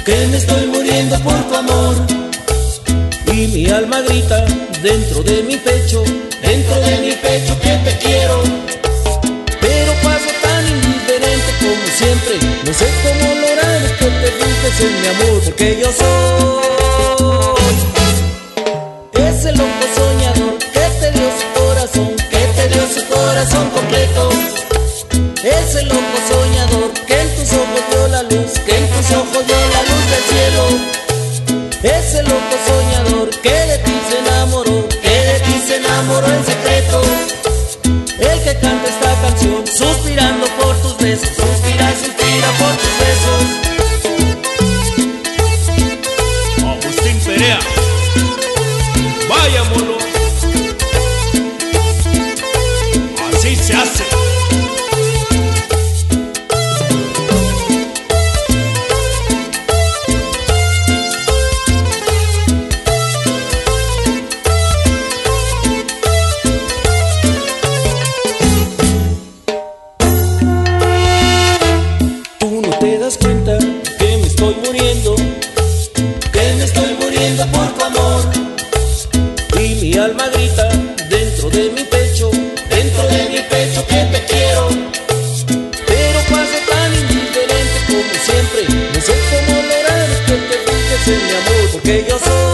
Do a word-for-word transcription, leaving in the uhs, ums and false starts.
que me estoy muriendo por tu amor. Y mi alma grita dentro de mi pecho, dentro de mi pecho que te quiero. Pero paso tan indiferente como siempre, no sé cómo lograr que te fijes en mi amor, porque yo soy ese loco soñador que te dio su corazón, que te dio su corazón completo. Ese loco soñador que en tus ojos vio la luz, que en tus ojos vio la luz del cielo. Ese loco soñador que de ti se enamoró, que de ti se enamoró en secreto. El que canta esta canción suspirando por tus besos, suspira y suspira por tus besos. Agustín Perea, vaya molo, así se hace. ¿Te das cuenta que me estoy muriendo? Que me estoy muriendo por tu amor. Y mi alma grita dentro de mi pecho, dentro de mi pecho que te quiero. Pero paso tan indiferente como siempre, no sé cómo lograr que te fijes en mi amor, porque yo soy